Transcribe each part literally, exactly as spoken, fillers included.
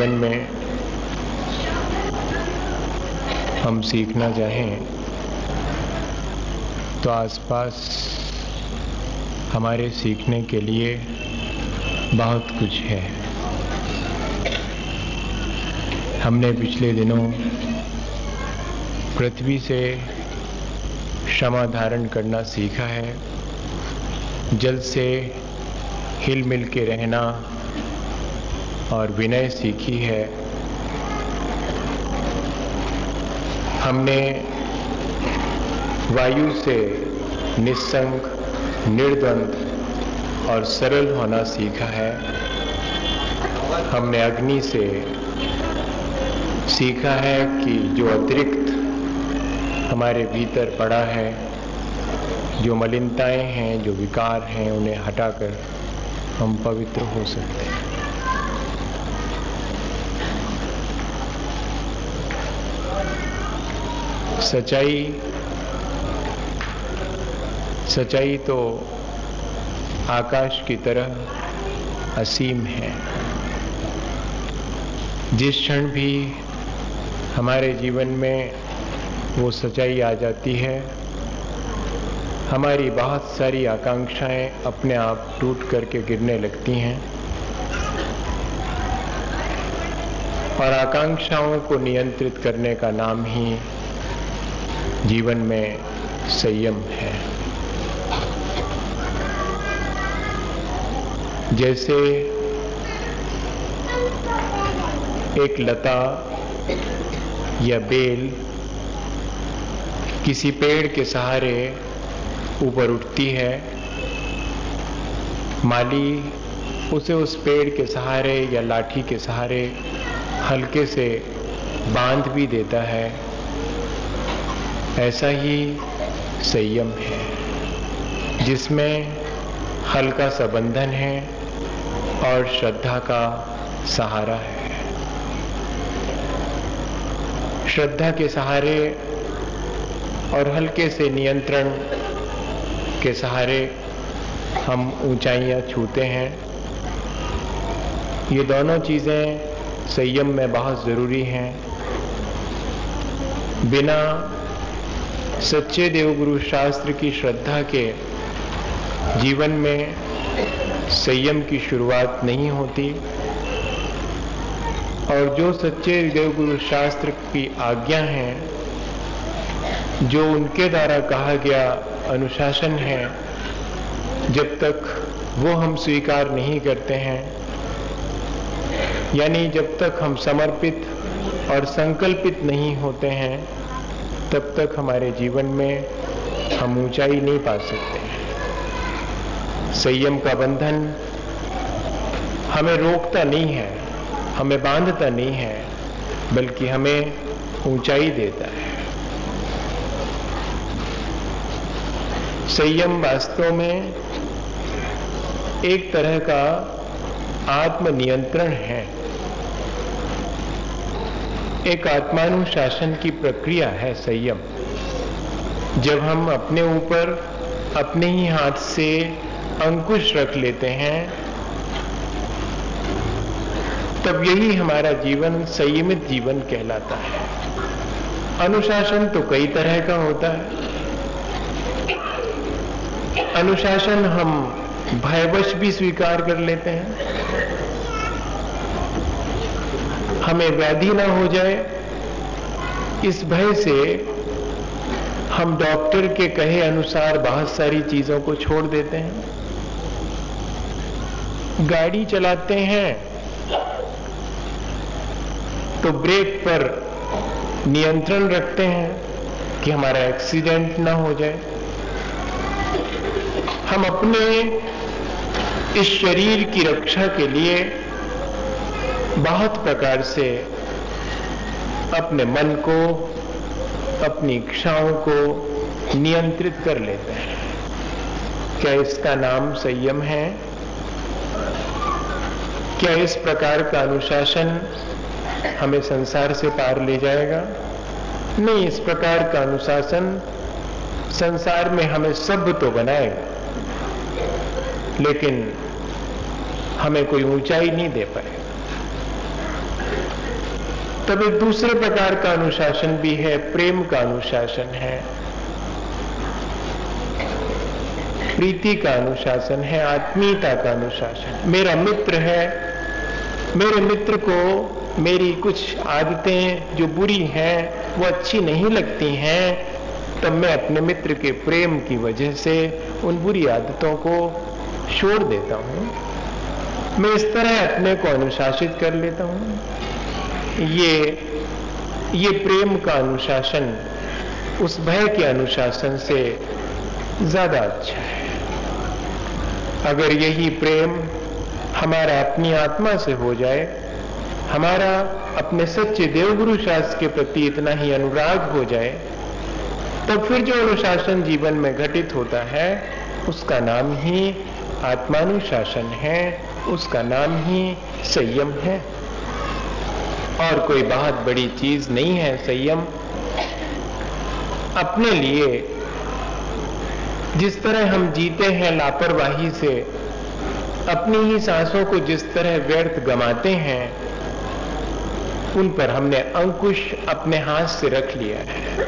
जीवन में हम सीखना चाहें तो आसपास हमारे सीखने के लिए बहुत कुछ है। हमने पिछले दिनों पृथ्वी से क्षमा धारण करना सीखा है, जल से हिल मिल के रहना और विनय सीखी है। हमने वायु से निस्संग, निर्द्वंद और सरल होना सीखा है। हमने अग्नि से सीखा है कि जो अतिरिक्त हमारे भीतर पड़ा है, जो मलिनताएं हैं, जो विकार हैं, उन्हें हटाकर हम पवित्र हो सकते हैं। सच्चाई सच्चाई तो आकाश की तरह असीम है। जिस क्षण भी हमारे जीवन में वो सच्चाई आ जाती है, हमारी बहुत सारी आकांक्षाएं अपने आप टूट करके गिरने लगती हैं और आकांक्षाओं को नियंत्रित करने का नाम ही जीवन में संयम है। जैसे एक लता या बेल किसी पेड़ के सहारे ऊपर उठती है, माली उसे उस पेड़ के सहारे या लाठी के सहारे हल्के से बांध भी देता है। ऐसा ही संयम है, जिसमें हल्का सा बंधन है और श्रद्धा का सहारा है। श्रद्धा के सहारे और हल्के से नियंत्रण के सहारे हम ऊंचाइयां छूते हैं। ये दोनों चीजें संयम में बहुत जरूरी हैं। बिना सच्चे देवगुरु शास्त्र की श्रद्धा के जीवन में संयम की शुरुआत नहीं होती, और जो सच्चे देवगुरु शास्त्र की आज्ञा है, जो उनके द्वारा कहा गया अनुशासन है, जब तक वो हम स्वीकार नहीं करते हैं, यानी जब तक हम समर्पित और संकल्पित नहीं होते हैं, तब तक हमारे जीवन में हम ऊंचाई नहीं पा सकते हैं। संयम का बंधन हमें रोकता नहीं है, हमें बांधता नहीं है, बल्कि हमें ऊंचाई देता है। संयम वास्तव में एक तरह का आत्मनियंत्रण है, एक आत्मानुशासन की प्रक्रिया है संयम। जब हम अपने ऊपर अपने ही हाथ से अंकुश रख लेते हैं, तब यही हमारा जीवन संयमित जीवन कहलाता है। अनुशासन तो कई तरह का होता है। अनुशासन हम भयवश भी स्वीकार कर लेते हैं। हमें व्याधि ना हो जाए, इस भय से हम डॉक्टर के कहे अनुसार बहुत सारी चीजों को छोड़ देते हैं। गाड़ी चलाते हैं तो ब्रेक पर नियंत्रण रखते हैं कि हमारा एक्सीडेंट ना हो जाए। हम अपने इस शरीर की रक्षा के लिए बहुत प्रकार से अपने मन को, अपनी इच्छाओं को नियंत्रित कर लेते हैं। क्या इसका नाम संयम है? क्या इस प्रकार का अनुशासन हमें संसार से पार ले जाएगा? नहीं, इस प्रकार का अनुशासन संसार में हमें सभ्य तो बनाएगा, लेकिन हमें कोई ऊंचाई नहीं दे पाएगा। तब एक दूसरे प्रकार का अनुशासन भी है, प्रेम का अनुशासन है, प्रीति का अनुशासन है, आत्मीयता का अनुशासन। मेरा मित्र है, मेरे मित्र को मेरी कुछ आदतें जो बुरी हैं वो अच्छी नहीं लगती हैं, तब मैं अपने मित्र के प्रेम की वजह से उन बुरी आदतों को छोड़ देता हूं। मैं इस तरह अपने को अनुशासित कर लेता हूं। ये ये प्रेम का अनुशासन उस भय के अनुशासन से ज्यादा अच्छा है। अगर यही प्रेम हमारा अपनी आत्मा से हो जाए, हमारा अपने सच्चे देवगुरु शास्त्र के प्रति इतना ही अनुराग हो जाए, तब फिर जो अनुशासन जीवन में घटित होता है उसका नाम ही आत्मानुशासन है, उसका नाम ही संयम है। और कोई बहुत बड़ी चीज नहीं है संयम। अपने लिए जिस तरह हम जीते हैं लापरवाही से, अपनी ही सांसों को जिस तरह व्यर्थ गमाते हैं, उन पर हमने अंकुश अपने हाथ से रख लिया है।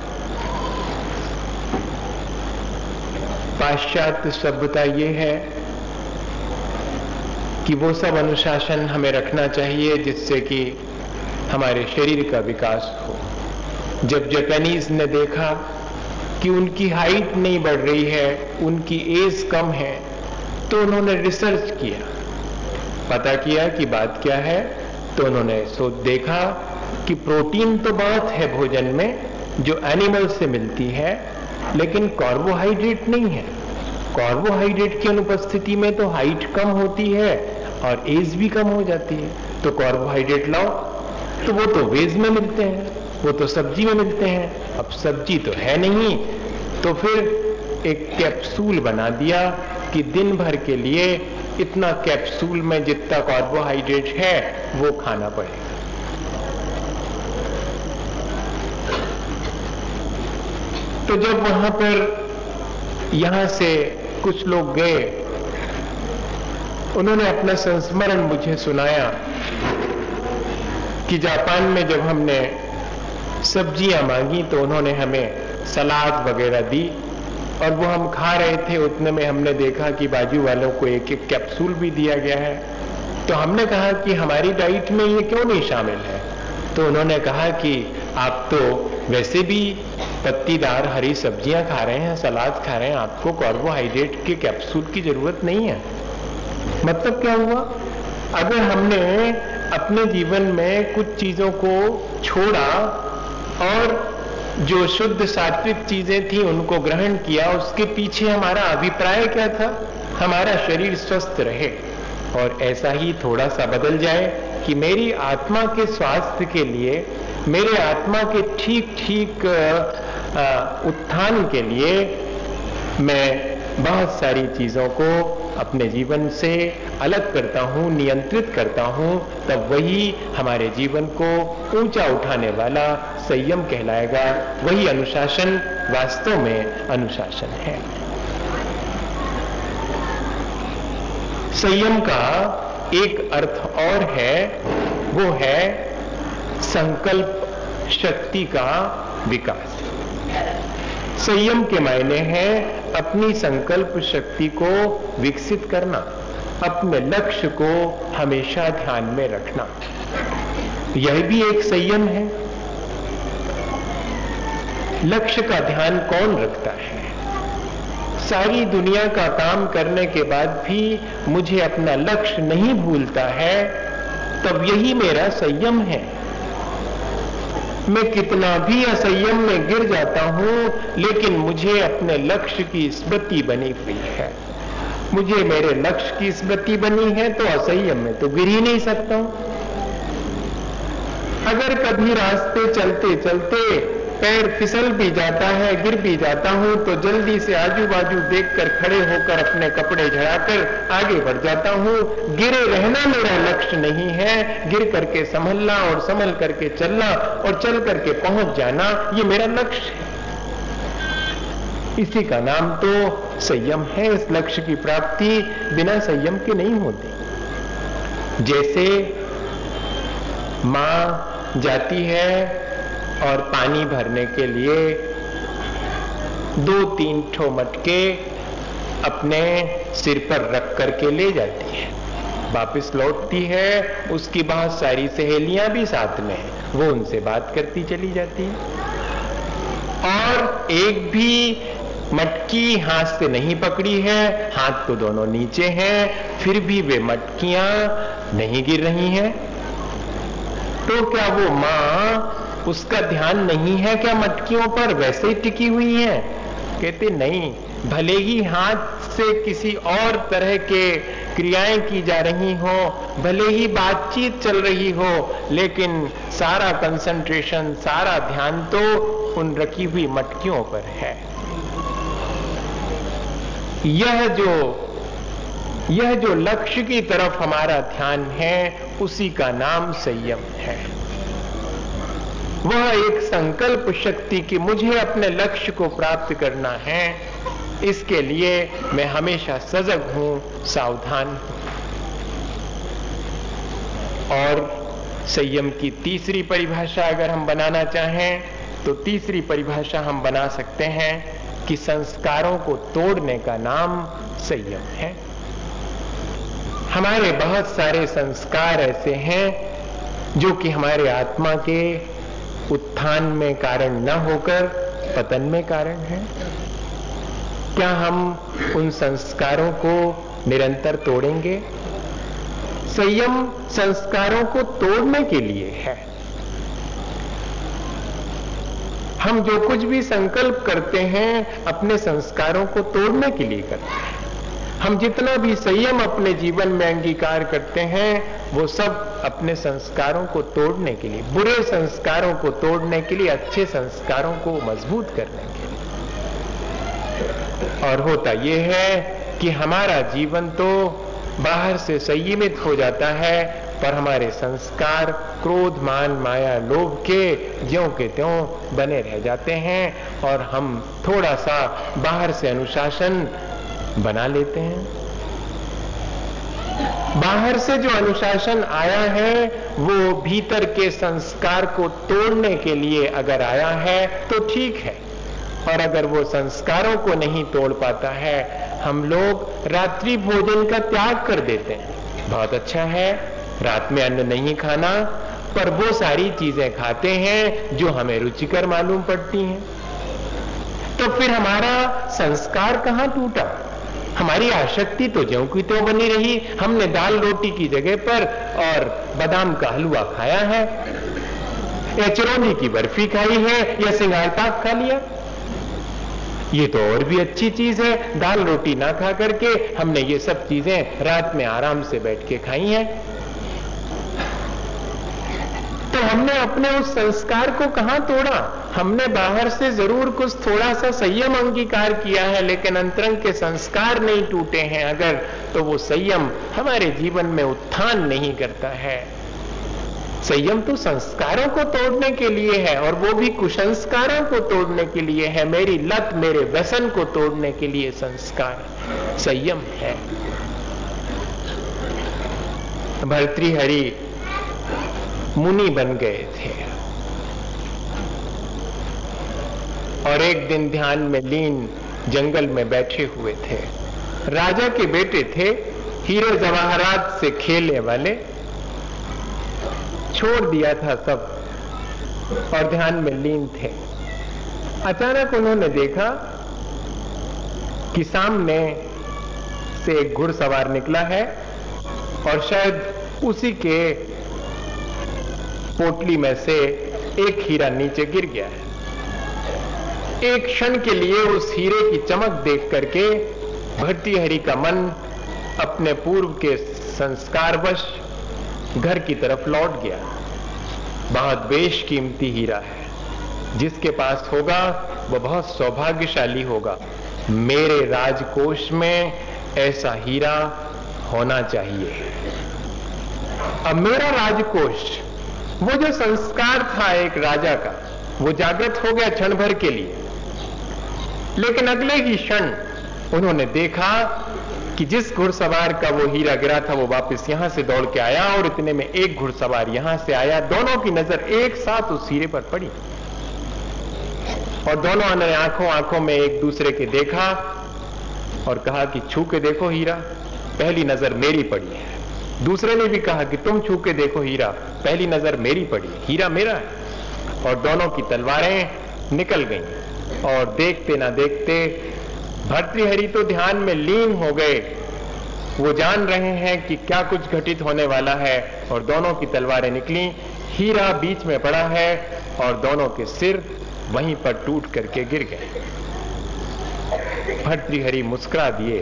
पाश्चात्य सभ्यता ये है कि वो सब अनुशासन हमें रखना चाहिए जिससे कि हमारे शरीर का विकास हो। जब जापानीज ने देखा कि उनकी हाइट नहीं बढ़ रही है, उनकी एज कम है, तो उन्होंने रिसर्च किया, पता किया कि बात क्या है। तो उन्होंने सोच देखा कि प्रोटीन तो बहुत है भोजन में जो एनिमल से मिलती है, लेकिन कार्बोहाइड्रेट नहीं है। कार्बोहाइड्रेट की अनुपस्थिति में तो हाइट कम होती है और एज भी कम हो जाती है। तो कार्बोहाइड्रेट लाओ, तो वो तो वेज में मिलते हैं, वो तो सब्जी में मिलते हैं। अब सब्जी तो है नहीं, तो फिर एक कैप्सूल बना दिया कि दिन भर के लिए इतना कैप्सूल में जितना कार्बोहाइड्रेट है वो खाना पड़ेगा। तो जब वहां पर यहां से कुछ लोग गए, उन्होंने अपना संस्मरण मुझे सुनाया कि जापान में जब हमने सब्जियां मांगी तो उन्होंने हमें सलाद वगैरह दी, और वो हम खा रहे थे, उतने में हमने देखा कि बाजू वालों को एक एक कैप्सूल भी दिया गया है। तो हमने कहा कि हमारी डाइट में ये क्यों नहीं शामिल है? तो उन्होंने कहा कि आप तो वैसे भी पत्तीदार हरी सब्जियां खा रहे हैं, सलाद खा रहे हैं, आपको कार्बोहाइड्रेट के कैप्सूल की जरूरत नहीं है। मतलब क्या हुआ? अगर हमने अपने जीवन में कुछ चीजों को छोड़ा और जो शुद्ध सात्विक चीजें थी उनको ग्रहण किया, उसके पीछे हमारा अभिप्राय क्या था? हमारा शरीर स्वस्थ रहे और ऐसा ही थोड़ा सा बदल जाए कि मेरी आत्मा के स्वास्थ्य के लिए, मेरे आत्मा के ठीक ठीक उत्थान के लिए मैं बहुत सारी चीजों को अपने जीवन से अलग करता हूं, नियंत्रित करता हूं, तब वही हमारे जीवन को ऊंचा उठाने वाला संयम कहलाएगा। वही अनुशासन वास्तव में अनुशासन है। संयम का एक अर्थ और है, वो है संकल्प शक्ति का विकास। संयम के मायने हैं अपनी संकल्प शक्ति को विकसित करना, अपने लक्ष्य को हमेशा ध्यान में रखना। यह भी एक संयम है। लक्ष्य का ध्यान कौन रखता है? सारी दुनिया का काम करने के बाद भी मुझे अपना लक्ष्य नहीं भूलता है, तब यही मेरा संयम है। मैं कितना भी असंयम में गिर जाता हूं, लेकिन मुझे अपने लक्ष्य की स्मृति बनी हुई है। मुझे मेरे लक्ष्य की स्मृति बनी है तो असंयम में तो गिर ही नहीं सकता हूं। अगर कभी रास्ते चलते चलते पैर फिसल भी जाता है, गिर भी जाता हूं, तो जल्दी से आजू बाजू देखकर खड़े होकर अपने कपड़े झड़ाकर आगे बढ़ जाता हूं। गिरे रहना मेरा लक्ष्य नहीं है, गिर करके संभलना और संभल करके चलना और चल करके पहुंच जाना, ये मेरा लक्ष्य है। इसी का नाम तो संयम है। इस लक्ष्य की प्राप्ति बिना संयम के नहीं होती। जैसे मां जाती है और पानी भरने के लिए दो तीन ठो मटके अपने सिर पर रख करके ले जाती है। वापस लौटती है, उसकी बहुत सारी सहेलियां भी साथ में हैं, वो उनसे बात करती चली जाती है और एक भी मटकी हाथ से नहीं पकड़ी है, हाथ तो दोनों नीचे हैं, फिर भी वे मटकियां नहीं गिर रही हैं। तो क्या वो मां, उसका ध्यान नहीं है क्या मटकियों पर, वैसे ही टिकी हुई हैं? कहते नहीं, भले ही हाथ से किसी और तरह के क्रियाएं की जा रही हो, भले ही बातचीत चल रही हो, लेकिन सारा कंसंट्रेशन, सारा ध्यान तो उन रखी हुई मटकियों पर है। यह जो यह जो लक्ष्य की तरफ हमारा ध्यान है, उसी का नाम संयम है। वह एक संकल्प शक्ति कि मुझे अपने लक्ष्य को प्राप्त करना है, इसके लिए मैं हमेशा सजग हूं, सावधान हूं। और संयम की तीसरी परिभाषा अगर हम बनाना चाहें, तो तीसरी परिभाषा हम बना सकते हैं कि संस्कारों को तोड़ने का नाम संयम है। हमारे बहुत सारे संस्कार ऐसे हैं जो कि हमारे आत्मा के उत्थान में कारण न होकर पतन में कारण है। क्या हम उन संस्कारों को निरंतर तोड़ेंगे? संयम संस्कारों को तोड़ने के लिए है। हम जो कुछ भी संकल्प करते हैं, अपने संस्कारों को तोड़ने के लिए करते हैं। हम जितना भी संयम अपने जीवन में अंगीकार करते हैं, वो सब अपने संस्कारों को तोड़ने के लिए, बुरे संस्कारों को तोड़ने के लिए, अच्छे संस्कारों को मजबूत करने के लिए। और होता यह है कि हमारा जीवन तो बाहर से संयमित हो जाता है, पर हमारे संस्कार क्रोध, मान, माया, लोभ के ज्यों के त्यों बने रह जाते हैं और हम थोड़ा सा बाहर से अनुशासन बना लेते हैं। बाहर से जो अनुशासन आया है, वो भीतर के संस्कार को तोड़ने के लिए अगर आया है तो ठीक है, और अगर वो संस्कारों को नहीं तोड़ पाता है, हम लोग रात्रि भोजन का त्याग कर देते हैं। बहुत अच्छा है, रात में अन्न नहीं खाना, पर वो सारी चीजें खाते हैं जो हमें रुचिकर मालूम पड़ती हैं। तो फिर हमारा संस्कार कहां टूटा? हमारी आसक्ति तो ज्यों की त्यों बनी रही। हमने दाल रोटी की जगह पर और बादाम का हलवा खाया है, या चिरौंजी की बर्फी खाई है, या सिंगार पाक खा लिया। ये तो और भी अच्छी चीज है। दाल रोटी ना खा करके हमने ये सब चीजें रात में आराम से बैठ के खाई हैं। तो हमने अपने उस संस्कार को कहां तोड़ा? हमने बाहर से जरूर कुछ थोड़ा सा संयम अंगीकार किया है, लेकिन अंतरंग के संस्कार नहीं टूटे हैं अगर, तो वो संयम हमारे जीवन में उत्थान नहीं करता है। संयम तो संस्कारों को तोड़ने के लिए है, और वो भी कुसंस्कारों को तोड़ने के लिए है। मेरी लत, मेरे व्यसन को तोड़ने के लिए संस्कार संयम है। भर्तृहरि मुनि बन गए थे और एक दिन ध्यान में लीन जंगल में बैठे हुए थे। राजा के बेटे थे, हीरे जवाहरात से खेलने वाले। छोड़ दिया था सब और ध्यान में लीन थे। अचानक उन्होंने देखा कि सामने से एक घुड़सवार निकला है और शायद उसी के पोटली में से एक हीरा नीचे गिर गया है। एक क्षण के लिए उस हीरे की चमक देख करके भर्तृहरि का मन अपने पूर्व के संस्कारवश घर की तरफ लौट गया। बहुत बेशकीमती हीरा है, जिसके पास होगा वह बहुत सौभाग्यशाली होगा। मेरे राजकोष में ऐसा हीरा होना चाहिए। अब मेरा राजकोष, वो जो संस्कार था एक राजा का, वो जागृत हो गया क्षण भर के लिए, लेकिन अगले ही क्षण उन्होंने देखा कि जिस घुड़सवार का वो हीरा गिरा था वो वापस यहां से दौड़ के आया और इतने में एक घुड़सवार यहां से आया। दोनों की नजर एक साथ उस हीरे पर पड़ी और दोनों ने आंखों आंखों में एक दूसरे के देखा और कहा कि छू के देखो हीरा, पहली नजर मेरी पड़ी है। दूसरे ने भी कहा कि तुम छू के देखो हीरा, पहली नजर मेरी पड़ी, हीरा मेरा है। और दोनों की तलवारें निकल गईं और देखते ना देखते भर्तृहरि तो ध्यान में लीन हो गए। वो जान रहे हैं कि क्या कुछ घटित होने वाला है और दोनों की तलवारें निकली, हीरा बीच में पड़ा है और दोनों के सिर वहीं पर टूट करके गिर गए। भर्तृहरि मुस्कुरा दिए,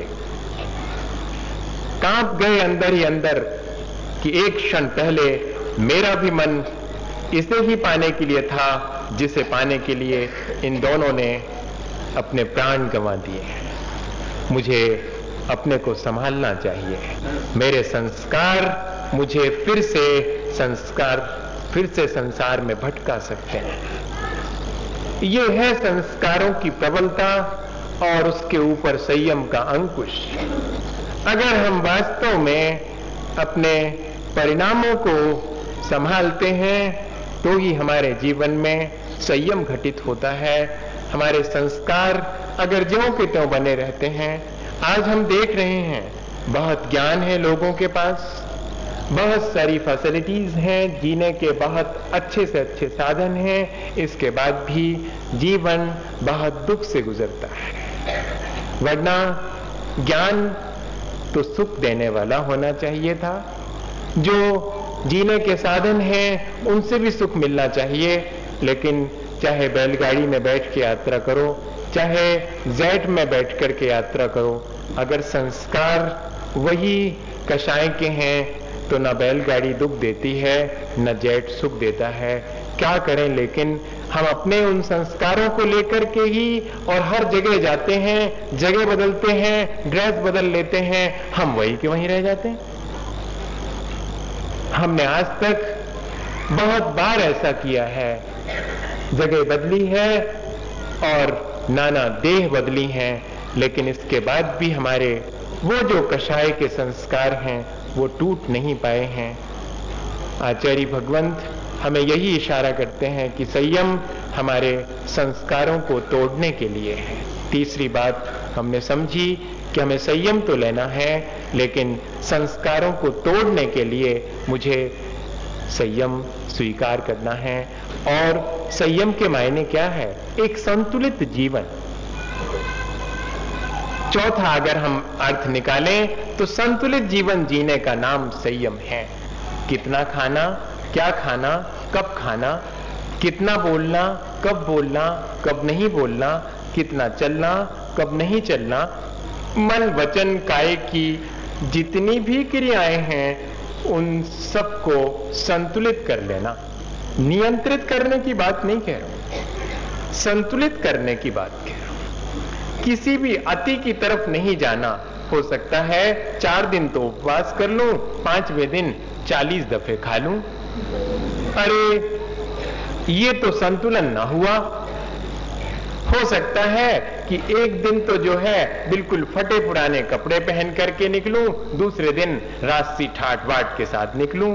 कांप गए अंदर ही अंदर कि एक क्षण पहले मेरा भी मन इसे ही पाने के लिए था जिसे पाने के लिए इन दोनों ने अपने प्राण गंवा दिए। मुझे अपने को संभालना चाहिए। मेरे संस्कार मुझे फिर से संस्कार फिर से संसार में भटका सकते हैं। ये है संस्कारों की प्रबलता और उसके ऊपर संयम का अंकुश। अगर हम वास्तव में अपने परिणामों को संभालते हैं तो ही हमारे जीवन में संयम घटित होता है। हमारे संस्कार अगर ज्यों के त्यों बने रहते हैं, आज हम देख रहे हैं बहुत ज्ञान है लोगों के पास, बहुत सारी फैसिलिटीज हैं, जीने के बहुत अच्छे से अच्छे साधन हैं, इसके बाद भी जीवन बहुत दुख से गुजरता है। वरना ज्ञान तो सुख देने वाला होना चाहिए था। जो जीने के साधन हैं उनसे भी सुख मिलना चाहिए, लेकिन चाहे बैलगाड़ी में बैठ के यात्रा करो, चाहे जेट में बैठ करके यात्रा करो, अगर संस्कार वही कषाय के हैं तो न बैलगाड़ी दुख देती है न जेट सुख देता है। क्या करें, लेकिन हम अपने उन संस्कारों को लेकर के ही और हर जगह जाते हैं, जगह बदलते हैं, ड्रेस बदल लेते हैं, हम वही के वहीं रह जाते हैं। हमने आज तक बहुत बार ऐसा किया है, जगह बदली है और नाना देह बदली हैं, लेकिन इसके बाद भी हमारे वो जो कषाय के संस्कार हैं वो टूट नहीं पाए हैं। आचार्य भगवंत हमें यही इशारा करते हैं कि संयम हमारे संस्कारों को तोड़ने के लिए है। तीसरी बात हमने समझी कि हमें संयम तो लेना है, लेकिन संस्कारों को तोड़ने के लिए मुझे संयम स्वीकार करना है। और संयम के मायने क्या है? एक संतुलित जीवन। चौथा अगर हम अर्थ निकालें तो संतुलित जीवन जीने का नाम संयम है। कितना खाना, क्या खाना, कब खाना, कितना बोलना, कब बोलना, कब नहीं बोलना, कितना चलना, कब नहीं चलना, मन वचन काय की जितनी भी क्रियाएं हैं उन सबको संतुलित कर लेना। नियंत्रित करने की बात नहीं कह रहा हूं, संतुलित करने की बात कह रहा हूं। किसी भी अति की तरफ नहीं जाना। हो सकता है चार दिन तो उपवास कर लूं, पांचवें दिन चालीस दफे खा लूं। अरे ये तो संतुलन ना हुआ। हो सकता है कि एक दिन तो जो है बिल्कुल फटे पुराने कपड़े पहन करके निकलूं, दूसरे दिन रास्सी ठाट बाट के साथ निकलूं।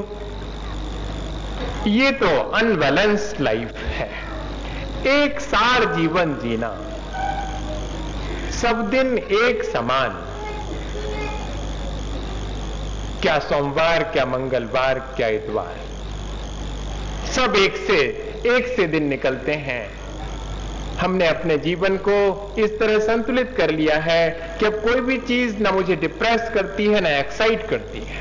ये तो अनबैलेंस्ड लाइफ है। एक सार जीवन जीना, सब दिन एक समान, क्या सोमवार, क्या मंगलवार, क्या इतवार, सब एक से एक से दिन निकलते हैं। हमने अपने जीवन को इस तरह संतुलित कर लिया है कि अब कोई भी चीज ना मुझे डिप्रेस करती है ना एक्साइट करती है।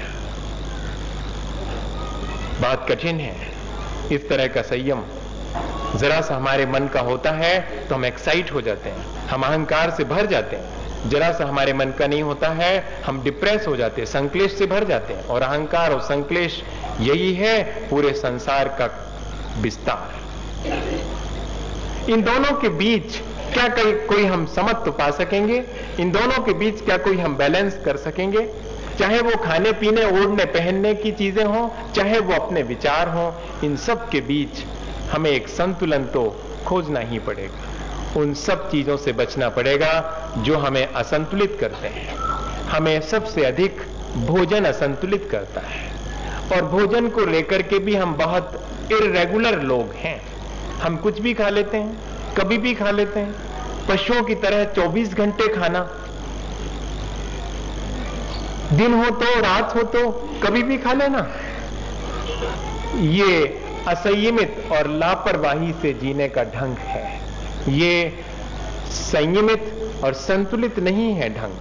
बहुत कठिन है इस तरह का संयम। जरा सा हमारे मन का होता है तो हम एक्साइट हो जाते हैं, हम अहंकार से भर जाते हैं। जरा सा हमारे मन का नहीं होता है हम डिप्रेस हो जाते हैं, संक्लेश से भर जाते हैं। और अहंकार और संक्लेश यही है पूरे संसार का विस्तार। इन दोनों के बीच क्या कोई कोई हम समत्व पा सकेंगे? इन दोनों के बीच क्या कोई हम बैलेंस कर सकेंगे? चाहे वो खाने पीने ओढ़ने पहनने की चीजें हों, चाहे वो अपने विचार हों, इन सब के बीच हमें एक संतुलन तो खोजना ही पड़ेगा। उन सब चीजों से बचना पड़ेगा जो हमें असंतुलित करते हैं। हमें सबसे अधिक भोजन असंतुलित करता है। और भोजन को लेकर के भी हम बहुत इर्रेगुलर लोग हैं। हम कुछ भी खा लेते हैं, कभी भी खा लेते हैं, पशुओं की तरह चौबीस घंटे खाना, दिन हो तो रात हो तो कभी भी खा लेना। ये असंयमित और लापरवाही से जीने का ढंग है। ये संयमित और संतुलित नहीं है ढंग।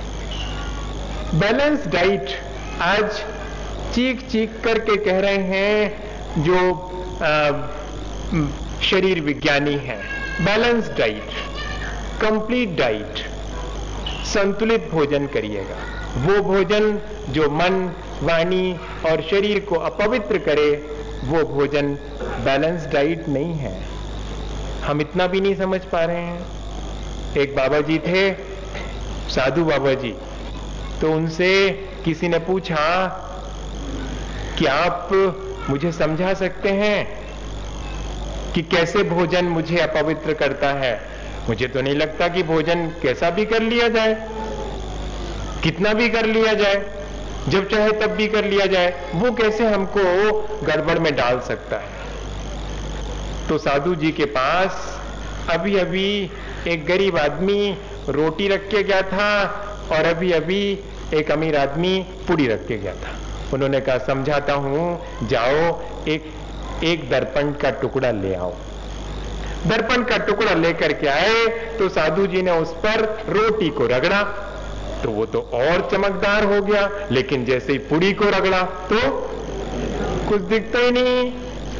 बैलेंस डाइट आज चीख चीख करके कह रहे हैं जो आ, शरीर विज्ञानी हैं। बैलेंस डाइट, कंप्लीट डाइट, संतुलित भोजन करिएगा। वो भोजन जो मन, वाणी और शरीर को अपवित्र करे, वो भोजन बैलेंस डाइट नहीं है। हम इतना भी नहीं समझ पा रहे हैं। एक बाबा जी थे, साधु बाबा जी, तो उनसे किसी ने पूछा कि आप मुझे समझा सकते हैं कि कैसे भोजन मुझे अपवित्र करता है। मुझे तो नहीं लगता कि भोजन कैसा भी कर लिया जाए, कितना भी कर लिया जाए, जब चाहे तब भी कर लिया जाए, वो कैसे हमको गड़बड़ में डाल सकता है। तो साधु जी के पास अभी अभी एक गरीब आदमी रोटी रख के गया था और अभी अभी एक अमीर आदमी पूड़ी रख के गया था। उन्होंने कहा समझाता हूं, जाओ एक एक दर्पण का टुकड़ा ले आओ। दर्पण का टुकड़ा लेकर के आए तो साधु जी ने उस पर रोटी को रगड़ा तो वो तो और चमकदार हो गया, लेकिन जैसे ही पूड़ी को रगड़ा तो कुछ दिखता ही नहीं।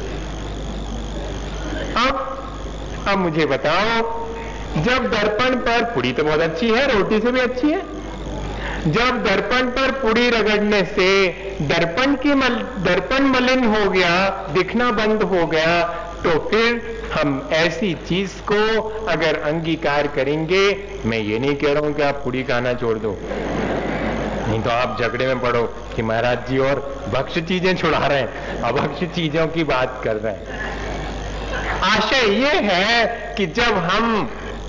अब अब मुझे बताओ, जब दर्पण पर पूड़ी तो बहुत अच्छी है, रोटी से भी अच्छी है, जब दर्पण पर पूड़ी रगड़ने से दर्पण की मल, दर्पण मलिन हो गया, दिखना बंद हो गया, तो फिर हम ऐसी चीज को अगर अंगीकार करेंगे, मैं ये नहीं कह रहा हूं कि आप पूड़ी खाना छोड़ दो, नहीं तो आप झगड़े में पड़ो कि महाराज जी और भक्ष्य चीजें छुड़ा रहे हैं, अभक्ष्य चीजों की बात कर रहे हैं। आशय ये है कि जब हम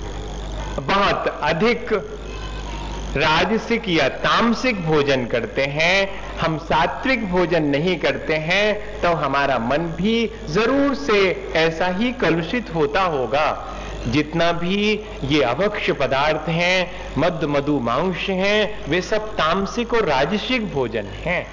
बहुत अधिक राजसिक या तामसिक भोजन करते हैं, हम सात्विक भोजन नहीं करते हैं, तो हमारा मन भी जरूर से ऐसा ही कलुषित होता होगा। जितना भी ये अभक्ष्य पदार्थ हैं, मद मधु मांस हैं, वे सब तामसिक और राजसिक भोजन हैं।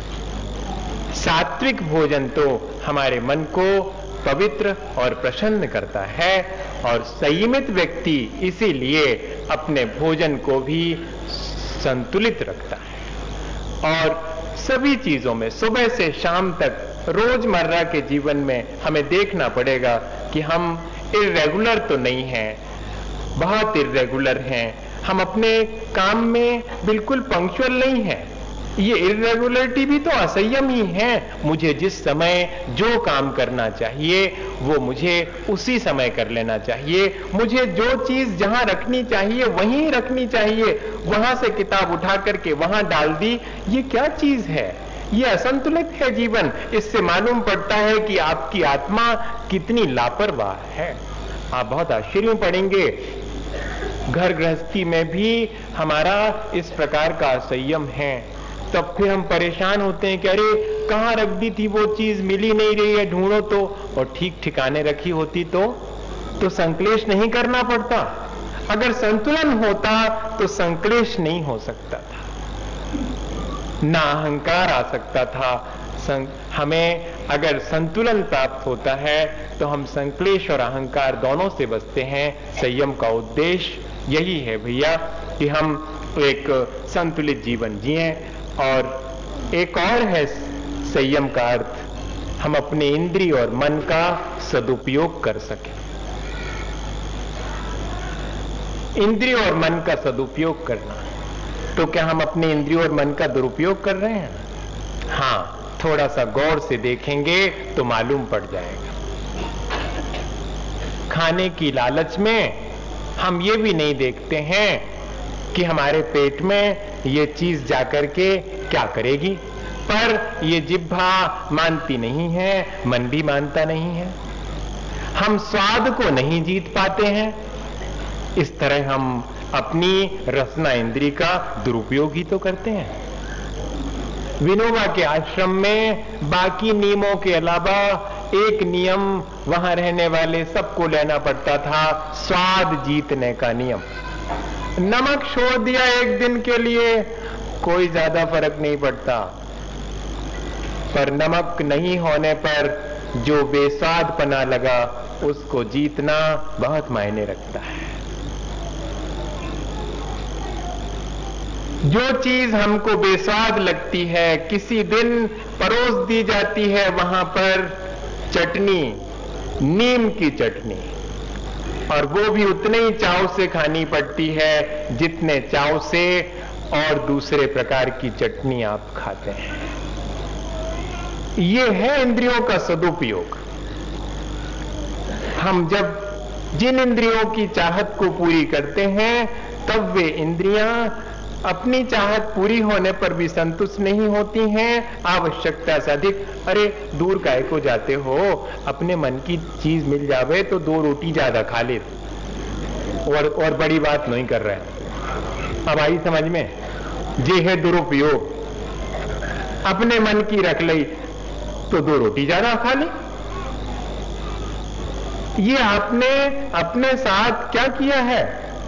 सात्विक भोजन तो हमारे मन को पवित्र और प्रसन्न करता है, और संयमित व्यक्ति इसीलिए अपने भोजन को भी संतुलित रखता है। और सभी चीजों में सुबह से शाम तक रोजमर्रा के जीवन में हमें देखना पड़ेगा कि हम इर्रेगुलर तो नहीं हैं, बहुत इर्रेगुलर हैं। हम अपने काम में बिल्कुल पंक्चुअल नहीं हैं। ये इर्रेगुलरिटी भी तो असंयम ही है। मुझे जिस समय जो काम करना चाहिए वो मुझे उसी समय कर लेना चाहिए। मुझे जो चीज जहां रखनी चाहिए वहीं रखनी चाहिए, वहां से किताब उठा करके वहां डाल दी। ये क्या चीज है? ये असंतुलित है जीवन। इससे मालूम पड़ता है कि आपकी आत्मा कितनी लापरवाह है। आप बहुत आश्चर्य में पड़ेंगे, घर गृहस्थी में भी हमारा इस प्रकार का असंयम है। तब फिर हम परेशान होते हैं कि अरे कहां रख दी थी वो चीज, मिली नहीं रही है, ढूंढो तो। और ठीक ठिकाने रखी होती तो तो संक्लेश नहीं करना पड़ता। अगर संतुलन होता तो संक्लेश नहीं हो सकता था, ना अहंकार आ सकता था। हमें अगर संतुलन प्राप्त होता है तो हम संक्लेश और अहंकार दोनों से बचते हैं। संयम का उद्देश्य यही है भैया कि हम एक संतुलित जीवन जिएं। और एक और है संयम का अर्थ, हम अपने इंद्रिय और मन का सदुपयोग कर सकें। इंद्रिय और मन का सदुपयोग करना, तो क्या हम अपने इंद्रियों और मन का दुरुपयोग कर रहे हैं? हाँ, थोड़ा सा गौर से देखेंगे तो मालूम पड़ जाएगा। खाने की लालच में हम ये भी नहीं देखते हैं कि हमारे पेट में ये चीज जाकर के क्या करेगी, पर ये जिह्वा मानती नहीं है, मन भी मानता नहीं है। हम स्वाद को नहीं जीत पाते हैं। इस तरह हम अपनी रसना इंद्री का दुरुपयोग ही तो करते हैं। विनोबा के आश्रम में बाकी नियमों के अलावा एक नियम वहां रहने वाले सबको लेना पड़ता था, स्वाद जीतने का नियम। नमक छोड़ दिया एक दिन के लिए कोई ज्यादा फर्क नहीं पड़ता, पर नमक नहीं होने पर जो बेस्वादपना लगा उसको जीतना बहुत मायने रखता है। जो चीज हमको बेस्वाद लगती है किसी दिन परोस दी जाती है वहां पर चटनी, नीम की चटनी, और वो भी उतने ही चाव से खानी पड़ती है जितने चाव से और दूसरे प्रकार की चटनी आप खाते हैं। ये है इंद्रियों का सदुपयोग। हम जब जिन इंद्रियों की चाहत को पूरी करते हैं तब वे इंद्रियां अपनी चाहत पूरी होने पर भी संतुष्ट नहीं होती हैं, आवश्यकता से अधिक। अरे दूर काहे को जाते हो, अपने मन की चीज मिल जावे तो दो रोटी ज्यादा खा ले, और और बड़ी बात नहीं कर रहे हैं। अब आई समझ में? ये है दुरुपयोग। अपने मन की रख ली तो दो रोटी ज्यादा खा ली। ये आपने अपने साथ क्या किया है?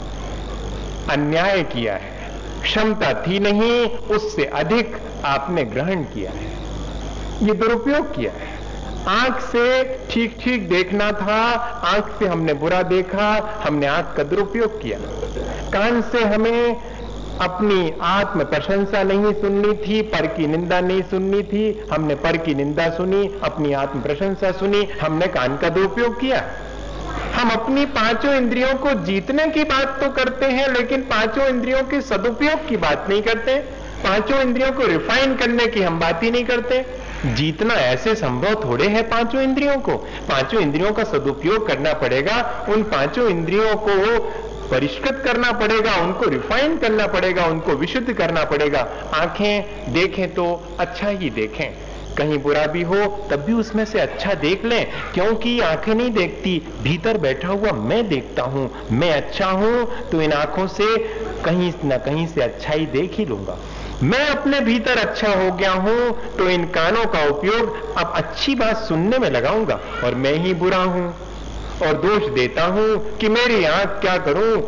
अन्याय किया है। क्षमता थी नहीं, उससे अधिक आपने ग्रहण किया है, ये दुरुपयोग किया है। आंख से ठीक ठीक देखना था, आंख से हमने बुरा देखा, हमने आंख का दुरुपयोग किया। कान से हमें अपनी आत्म प्रशंसा नहीं सुननी थी, पर की निंदा नहीं सुननी थी, हमने पर की निंदा सुनी, अपनी आत्म प्रशंसा सुनी, हमने कान का दुरुपयोग किया। हम अपनी पांचों इंद्रियों को जीतने की बात तो करते हैं, लेकिन पांचों इंद्रियों के सदुपयोग की बात नहीं करते। पांचों इंद्रियों को रिफाइन करने की हम बात ही नहीं करते। जीतना ऐसे संभव थोड़े है पांचों इंद्रियों को। पांचों इंद्रियों का सदुपयोग करना पड़ेगा, उन पांचों इंद्रियों को परिष्कृत करना पड़ेगा, उनको रिफाइन करना पड़ेगा, उनको विशुद्ध करना पड़ेगा। आंखें देखें तो अच्छा ही देखें, कहीं बुरा भी हो तब भी उसमें से अच्छा देख लें, क्योंकि आंखें नहीं देखती, भीतर बैठा हुआ मैं देखता हूं। मैं अच्छा हूं तो इन आंखों से कहीं ना कहीं से अच्छा ही देख ही लूंगा। मैं अपने भीतर अच्छा हो गया हूं तो इन कानों का उपयोग अब अच्छी बात सुनने में लगाऊंगा, और मैं ही बुरा हूं और दोष देता हूं कि मेरी आंख क्या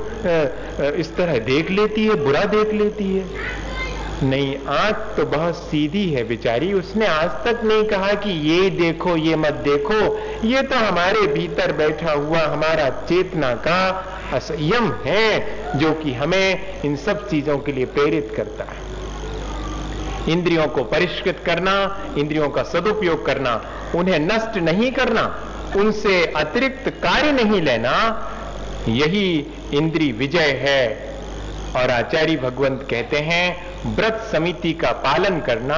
करूं, इस तरह देख लेती है, बुरा देख लेती है। नहीं, आंख तो बहुत सीधी है बेचारी, उसने आज तक नहीं कहा कि ये देखो ये मत देखो। ये तो हमारे भीतर बैठा हुआ हमारा चेतना का असंयम है जो कि हमें इन सब चीजों के लिए प्रेरित करता है। इंद्रियों को परिष्कृत करना, इंद्रियों का सदुपयोग करना, उन्हें नष्ट नहीं करना, उनसे अतिरिक्त कार्य नहीं लेना, यही इंद्रिय विजय है। और आचार्य भगवंत कहते हैं व्रत समिति का पालन करना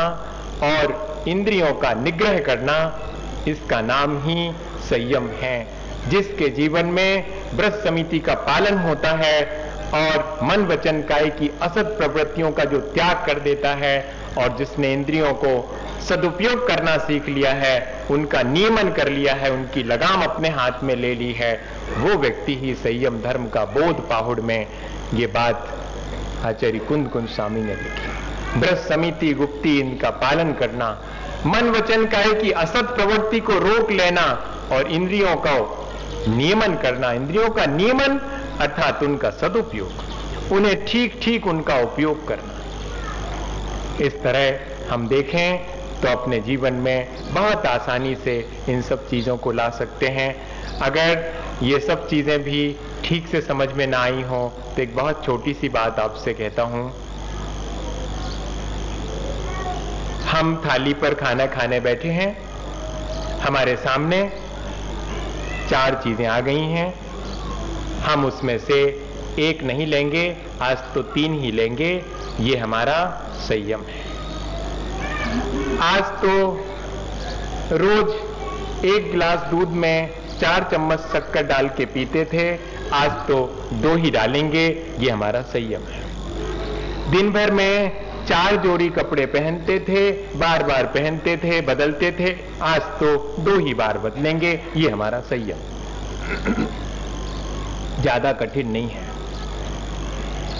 और इंद्रियों का निग्रह करना, इसका नाम ही संयम है। जिसके जीवन में व्रत समिति का पालन होता है और मन वचन काय की असत प्रवृत्तियों का जो त्याग कर देता है, और जिसने इंद्रियों को सदुपयोग करना सीख लिया है, उनका नियमन कर लिया है, उनकी लगाम अपने हाथ में ले ली है, वो व्यक्ति ही संयम धर्म का बोध पाहुड़ में। ये बात आचार्य कुंद कुंज स्वामी ने लिखी। व्रत समिति गुप्ती इनका पालन करना, मन वचन काय की असत प्रवृत्ति को रोक लेना और इंद्रियों का नियमन करना। इंद्रियों का नियमन अर्थात उनका सदुपयोग, उन्हें ठीक ठीक उनका उपयोग करना। इस तरह हम देखें तो अपने जीवन में बहुत आसानी से इन सब चीजों को ला सकते हैं। अगर ये सब चीजें भी ठीक से समझ में ना आई हो तो एक बहुत छोटी सी बात आपसे कहता हूं। हम थाली पर खाना खाने बैठे हैं, हमारे सामने चार चीजें आ गई हैं, हम उसमें से एक नहीं लेंगे, आज तो तीन ही लेंगे, ये हमारा संयम है। आज तो रोज एक गिलास दूध में चार चम्मच शक्कर डाल के पीते थे, आज तो दो ही डालेंगे, ये हमारा संयम है। दिन भर में चार जोड़ी कपड़े पहनते थे, बार बार पहनते थे, बदलते थे, आज तो दो ही बार बदलेंगे, ये हमारा संयम। ज्यादा कठिन नहीं है।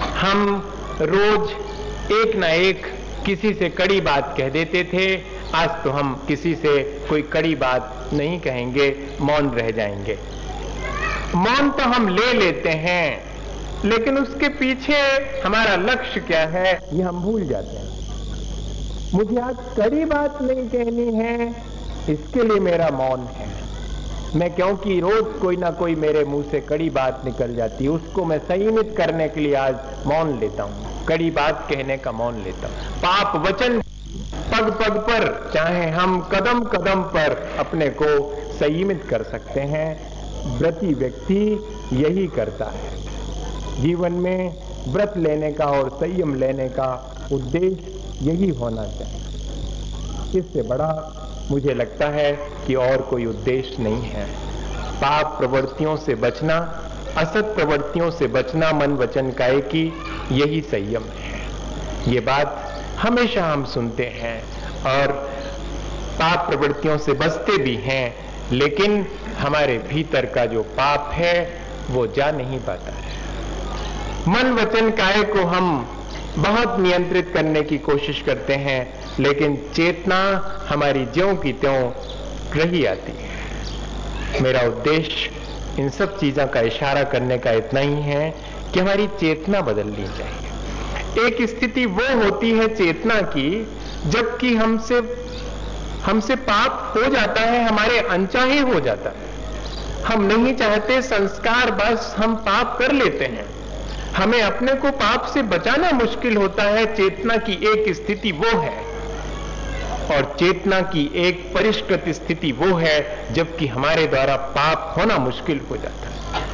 हम रोज एक ना एक किसी से कड़ी बात कह देते थे, आज तो हम किसी से कोई कड़ी बात नहीं कहेंगे, मौन रह जाएंगे। मौन तो हम ले लेते हैं, लेकिन उसके पीछे हमारा लक्ष्य क्या है ये हम भूल जाते हैं। मुझे आज कड़ी बात नहीं कहनी है, इसके लिए मेरा मौन है। मैं क्योंकि रोज कोई ना कोई मेरे मुंह से कड़ी बात निकल जाती है, उसको मैं संयमित करने के लिए आज मौन लेता हूं, कड़ी बात कहने का मौन लेता हूं। पाप वचन पग पग पर, चाहे हम कदम कदम पर अपने को संयमित कर सकते हैं। व्रती व्यक्ति यही करता है। जीवन में व्रत लेने का और संयम लेने का उद्देश्य यही होना चाहिए। इससे बड़ा मुझे लगता है कि और कोई उद्देश्य नहीं है। पाप प्रवृत्तियों से बचना, असत प्रवृत्तियों से बचना मन वचन काया की यही संयम है। ये बात हमेशा हम सुनते हैं और पाप प्रवृत्तियों से बचते भी हैं, लेकिन हमारे भीतर का जो पाप है वो जा नहीं पाता है। मन वचन काया को हम बहुत नियंत्रित करने की कोशिश करते हैं, लेकिन चेतना हमारी ज्यों की त्यों रही आती है। मेरा उद्देश्य इन सब चीजों का इशारा करने का इतना ही है कि हमारी चेतना बदलनी चाहिए। एक स्थिति वो होती है चेतना की, जबकि हमसे हमसे पाप हो जाता है, हमारे अनचाहे हो जाता है। हम नहीं चाहते, संस्कार बस हम पाप कर लेते हैं। हमें अपने को पाप से बचाना मुश्किल होता है। चेतना की एक स्थिति वो है, और चेतना की एक परिष्कृत स्थिति वो है जबकि हमारे द्वारा पाप होना मुश्किल हो जाता है।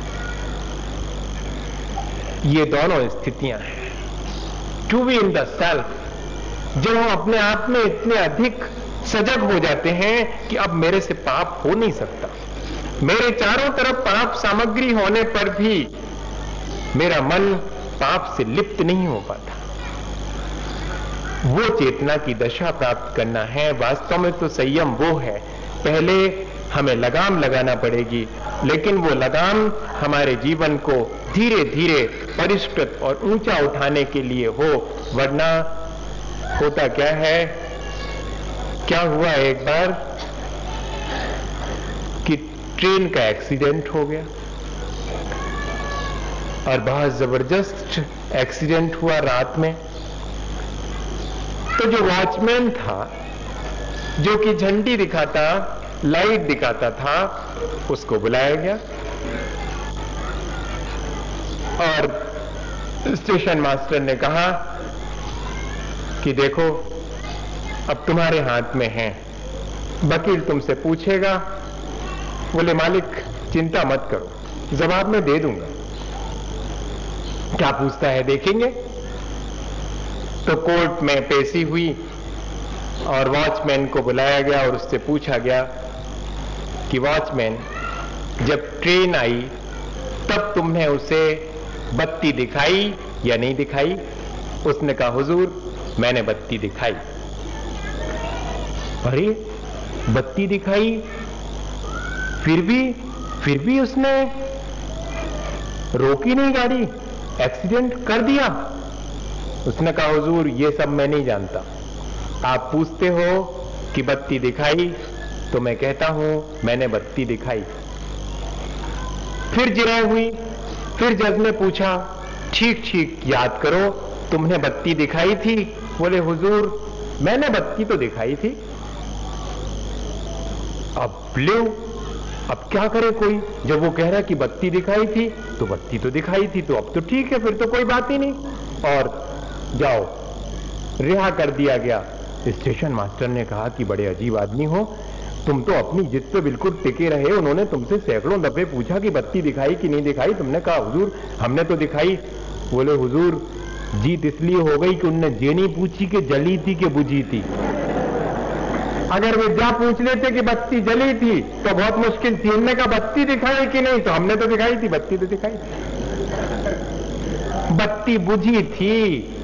ये दोनों स्थितियां हैं। To be in the self, जब हम अपने आप में इतने अधिक सजग हो जाते हैं कि अब मेरे से पाप हो नहीं सकता, मेरे चारों तरफ पाप सामग्री होने पर भी मेरा मन पाप से लिप्त नहीं हो पाता, वो चेतना की दशा प्राप्त करना है। वास्तव में तो संयम वो है, पहले हमें लगाम लगाना पड़ेगी, लेकिन वो लगाम हमारे जीवन को धीरे धीरे परिष्कृत और ऊंचा उठाने के लिए हो। वरना होता क्या है, क्या हुआ एक बार कि ट्रेन का एक्सीडेंट हो गया और बहुत जबरदस्त एक्सीडेंट हुआ रात में। तो जो वॉचमैन था, जो कि झंडी दिखाता, लाइट दिखाता था, उसको बुलाया गया और स्टेशन मास्टर ने कहा कि देखो अब तुम्हारे हाथ में है, वकील तुमसे पूछेगा। बोले मालिक चिंता मत करो, जवाब मैं दे दूंगा। क्या पूछता है देखेंगे। तो कोर्ट में पेशी हुई और वॉचमैन को बुलाया गया और उससे पूछा गया कि वॉचमैन, जब ट्रेन आई तब तुमने उसे बत्ती दिखाई या नहीं दिखाई? उसने कहा हुजूर मैंने बत्ती दिखाई। अरे बत्ती दिखाई, फिर भी फिर भी उसने रोकी नहीं गाड़ी, एक्सीडेंट कर दिया। उसने कहा हुजूर ये सब मैं नहीं जानता, आप पूछते हो कि बत्ती दिखाई तो मैं कहता हूं मैंने बत्ती दिखाई। फिर जिराई हुई, फिर जज ने पूछा ठीक ठीक याद करो तुमने बत्ती दिखाई थी? बोले हुजूर मैंने बत्ती तो दिखाई थी। अब ले, अब क्या करे कोई, जब वो कह रहा है कि बत्ती दिखाई थी तो बत्ती तो दिखाई थी, तो अब तो ठीक है, फिर तो कोई बात ही नहीं, और जाओ, रिहा कर दिया गया। स्टेशन मास्टर ने कहा कि बड़े अजीब आदमी हो, तुम तो अपनी जिद पे बिल्कुल टिके रहे। उन्होंने तुमसे सैकड़ों दफे पूछा कि बत्ती दिखाई कि नहीं दिखाई, तुमने कहा हुजूर हमने तो दिखाई। बोले हुजूर जीत इसलिए हो गई कि उनने ये नहीं पूछी कि जली थी कि बुझी थी। अगर वे जा पूछ लेते कि बत्ती जली थी तो बहुत मुश्किल थी। उनने कहा बत्ती दिखाई कि नहीं, तो हमने तो दिखाई थी, बत्ती तो दिखाई थी, बत्ती बुझी थी।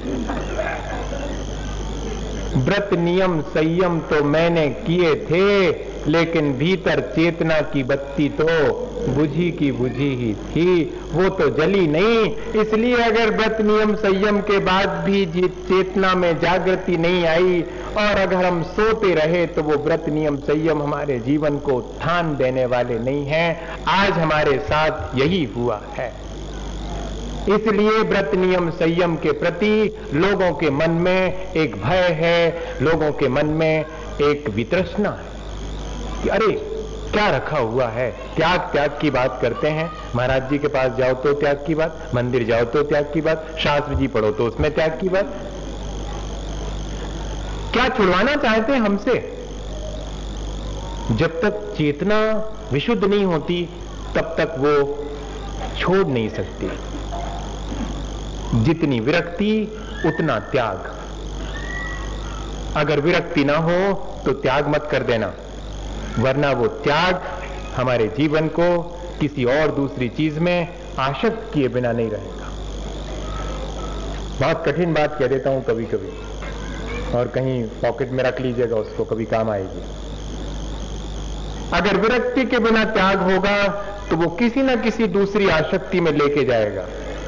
व्रत नियम संयम तो मैंने किए थे, लेकिन भीतर चेतना की बत्ती तो बुझी की बुझी ही थी, वो तो जली नहीं। इसलिए अगर व्रत नियम संयम के बाद भी चेतना में जागृति नहीं आई और अगर हम सोते रहे तो वो व्रत नियम संयम हमारे जीवन को उत्थान देने वाले नहीं हैं। आज हमारे साथ यही हुआ है। इसलिए व्रत नियम संयम के प्रति लोगों के मन में एक भय है, लोगों के मन में एक वितृष्णा है कि अरे क्या रखा हुआ है। त्याग त्याग की बात करते हैं, महाराज जी के पास जाओ तो त्याग की बात, मंदिर जाओ तो त्याग की बात, शास्त्र जी पढ़ो तो उसमें त्याग की बात। क्या छुड़वाना चाहते हैं हमसे? जब तक चेतना विशुद्ध नहीं होती तब तक वो छोड़ नहीं सकती। जितनी विरक्ति उतना त्याग। अगर विरक्ति ना हो तो त्याग मत कर देना, वरना वो त्याग हमारे जीवन को किसी और दूसरी चीज में आसक्त किए बिना नहीं रहेगा। बहुत कठिन बात कह देता हूं कभी कभी, और कहीं पॉकेट में रख लीजिएगा, उसको कभी काम आएगी। अगर विरक्ति के बिना त्याग होगा तो वो किसी ना किसी दूसरी आसक्ति में लेके जाएगा।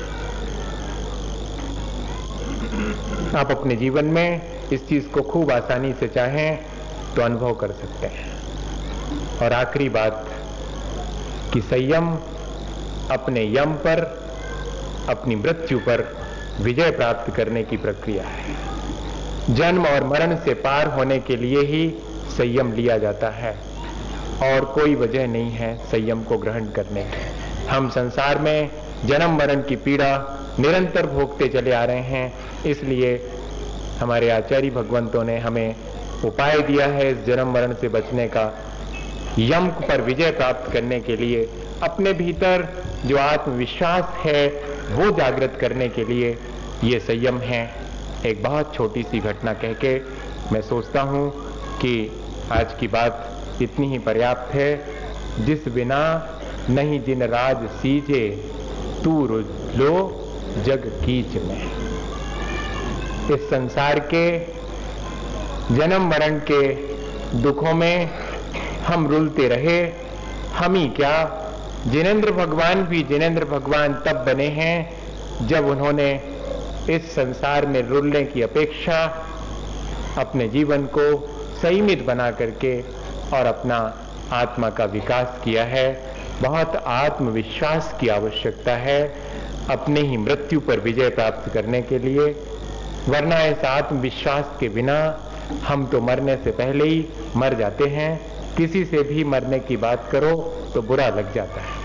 आप अपने जीवन में इस चीज को खूब आसानी से चाहें तो अनुभव कर सकते हैं। और आखिरी बात कि संयम अपने यम पर, अपनी मृत्यु पर विजय प्राप्त करने की प्रक्रिया है। जन्म और मरण से पार होने के लिए ही संयम लिया जाता है, और कोई वजह नहीं है संयम को ग्रहण करने की। हम संसार में जन्म मरण की पीड़ा निरंतर भोगते चले आ रहे हैं, इसलिए हमारे आचार्य भगवंतों ने हमें उपाय दिया है इस जन्म मरण से बचने का। यम पर विजय प्राप्त करने के लिए अपने भीतर जो आत्मविश्वास है वो जागृत करने के लिए ये संयम है। एक बहुत छोटी सी घटना कह के मैं सोचता हूं कि आज की बात इतनी ही पर्याप्त है। जिस बिना नहीं जिन राज सीजे, तू लो जग कीच में। इस संसार के जन्म मरण के दुखों में हम रुलते रहे, हम ही क्या, जिनेंद्र भगवान भी जिनेंद्र भगवान तब बने हैं जब उन्होंने इस संसार में रुलने की अपेक्षा अपने जीवन को संयमित बना करके और अपना आत्मा का विकास किया है। बहुत आत्मविश्वास की आवश्यकता है अपने ही मृत्यु पर विजय प्राप्त करने के लिए, वरना इस आत्मविश्वास के बिना हम तो मरने से पहले ही मर जाते हैं। किसी से भी मरने की बात करो तो बुरा लग जाता है,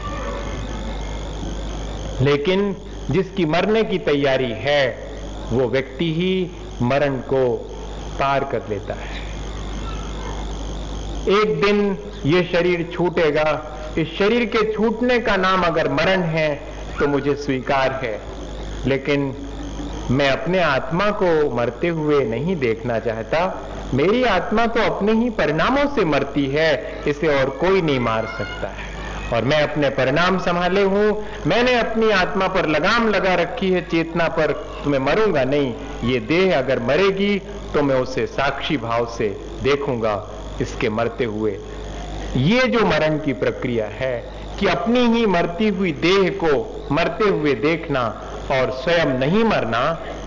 लेकिन जिसकी मरने की तैयारी है वो व्यक्ति ही मरण को पार कर लेता है। एक दिन ये शरीर छूटेगा, इस शरीर के छूटने का नाम अगर मरण है तो मुझे स्वीकार है, लेकिन मैं अपने आत्मा को मरते हुए नहीं देखना चाहता। मेरी आत्मा तो अपने ही परिणामों से मरती है, इसे और कोई नहीं मार सकता है। और मैं अपने परिणाम संभाले हूं, मैंने अपनी आत्मा पर लगाम लगा रखी है, चेतना पर, तो मैं मरूंगा नहीं। ये देह अगर मरेगी तो मैं उसे साक्षी भाव से देखूंगा इसके मरते हुए। ये जो मरण की प्रक्रिया है कि अपनी ही मरती हुई देह को मरते हुए देखना और स्वयं नहीं मरना,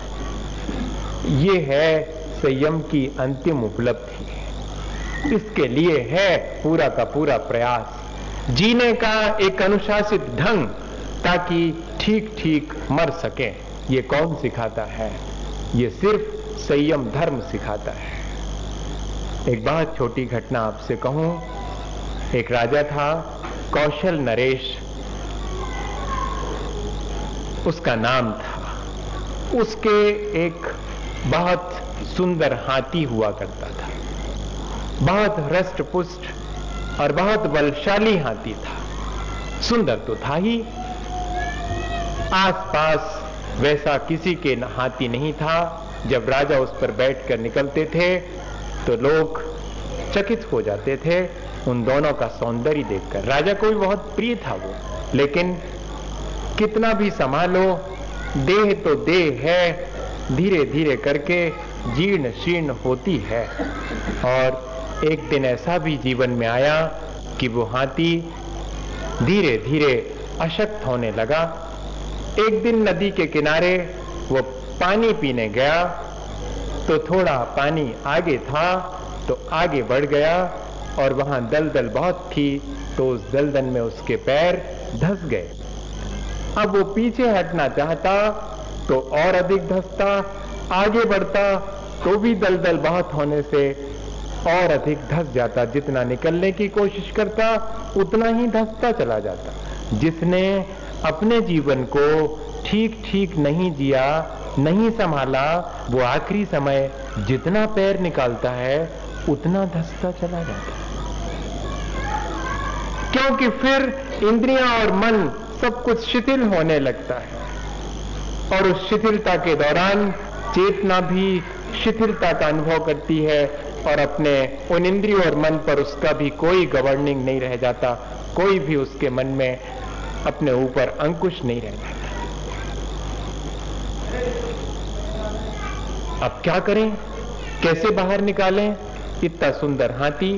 ये है संयम की अंतिम उपलब्धि। इसके लिए है पूरा का पूरा प्रयास, जीने का एक अनुशासित ढंग, ताकि ठीक ठीक मर सके। ये कौन सिखाता है? ये सिर्फ संयम धर्म सिखाता है। एक बहुत छोटी घटना आपसे कहूं। एक राजा था, कौशल नरेश उसका नाम था। उसके एक बहुत सुंदर हाथी हुआ करता था, बहुत हृष्ट पुष्ट और बहुत बलशाली हाथी था। सुंदर तो था ही, आसपास वैसा किसी के हाथी नहीं था। जब राजा उस पर बैठकर निकलते थे तो लोग चकित हो जाते थे उन दोनों का सौंदर्य देखकर। राजा को भी बहुत प्रिय था वो, लेकिन कितना भी संभालो, देह तो देह है, धीरे धीरे करके जीर्ण शीर्ण होती है। और एक दिन ऐसा भी जीवन में आया कि वो हाथी धीरे धीरे अशक्त होने लगा। एक दिन नदी के किनारे वो पानी पीने गया तो थोड़ा पानी आगे था तो आगे बढ़ गया और वहां दलदल बहुत थी तो उस दलदल में उसके पैर धंस गए। अब वो पीछे हटना चाहता तो और अधिक धंसता, आगे बढ़ता तो भी दलदल बहुत होने से और अधिक धंस जाता। जितना निकलने की कोशिश करता उतना ही धंसता चला जाता। जिसने अपने जीवन को ठीक ठीक नहीं जिया, नहीं संभाला, वो आखिरी समय जितना पैर निकालता है उतना धंसता चला जाता है। क्योंकि फिर इंद्रियां और मन सब कुछ शिथिल होने लगता है और उस शिथिलता के दौरान चेतना भी शिथिलता का अनुभव करती है और अपने उन इंद्रियों और मन पर उसका भी कोई गवर्निंग नहीं रह जाता, कोई भी उसके मन में अपने ऊपर अंकुश नहीं रह जाता। अब क्या करें, कैसे बाहर निकालें? इतना सुंदर हाथी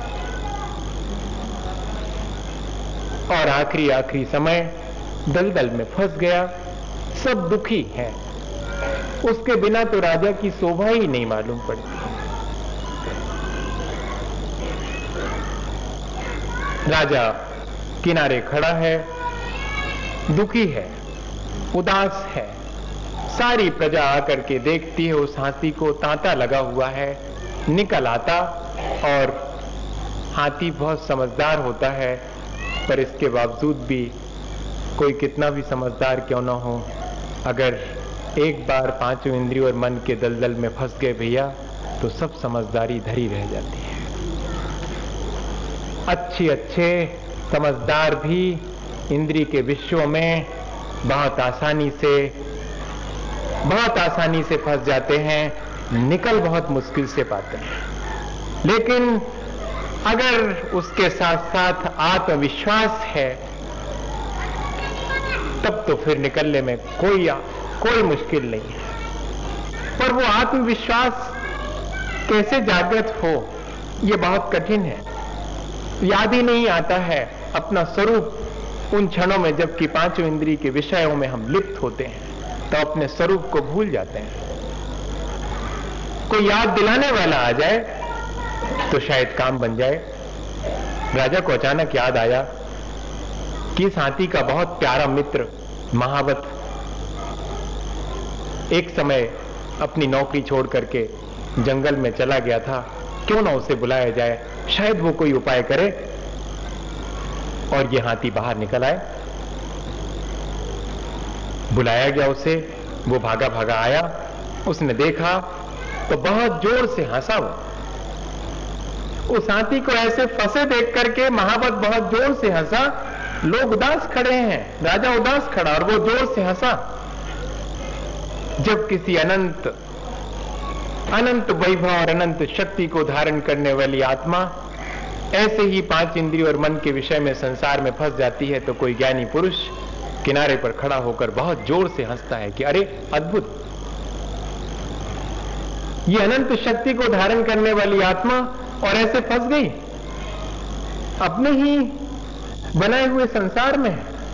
और आखिरी आखिरी समय दलदल में फंस गया। सब दुखी हैं, उसके बिना तो राजा की शोभा ही नहीं मालूम पड़ती। राजा किनारे खड़ा है, दुखी है, उदास है। सारी प्रजा आकर के देखती है उस हाथी को, तांता लगा हुआ है। निकल आता और हाथी बहुत समझदार होता है, पर इसके बावजूद भी कोई कितना भी समझदार क्यों ना हो, अगर एक बार पांचों इंद्रियों और मन के दलदल में फंस गए भैया तो सब समझदारी धरी रह जाती है। अच्छे अच्छे समझदार भी इंद्रिय के विषयों में बहुत आसानी से बहुत आसानी से फंस जाते हैं, निकल बहुत मुश्किल से पाते हैं। लेकिन अगर उसके साथ साथ आत्मविश्वास है तब तो फिर निकलने में कोई कोई मुश्किल नहीं है। पर वो आत्मविश्वास कैसे जागृत हो, ये बहुत कठिन है। याद ही नहीं आता है अपना स्वरूप उन क्षणों में जबकि पांचों इंद्रिय के विषयों में हम लिप्त होते हैं, तो अपने स्वरूप को भूल जाते हैं। कोई याद दिलाने वाला आ जाए तो शायद काम बन जाए। राजा को अचानक याद आया कि इस हाथी का बहुत प्यारा मित्र महावत एक समय अपनी नौकरी छोड़ करके जंगल में चला गया था, क्यों ना उसे बुलाया जाए, शायद वो कोई उपाय करे और ये हाथी बाहर निकल आए। बुलाया गया उसे, वो भागा भागा आया। उसने देखा तो बहुत जोर से हंसा। वो उस हाथी को ऐसे फंसे देख करके महावत बहुत जोर से हंसा। लोग उदास खड़े हैं, राजा उदास खड़ा और वो जोर से हंसा। जब किसी अनंत अनंत वैभव और अनंत शक्ति को धारण करने वाली आत्मा ऐसे ही पांच इंद्रियों और मन के विषय में संसार में फंस जाती है तो कोई ज्ञानी पुरुष किनारे पर खड़ा होकर बहुत जोर से हंसता है कि अरे अद्भुत, ये अनंत शक्ति को धारण करने वाली आत्मा और ऐसे फंस गई अपने ही बनाए हुए संसार में।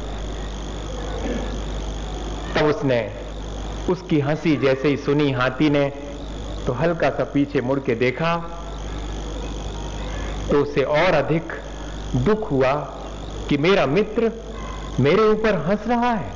तब उसने उसकी हंसी जैसे ही सुनी हाथी ने तो हल्का सा पीछे मुड़ के देखा तो उसे और अधिक दुख हुआ कि मेरा मित्र मेरे ऊपर हंस रहा है,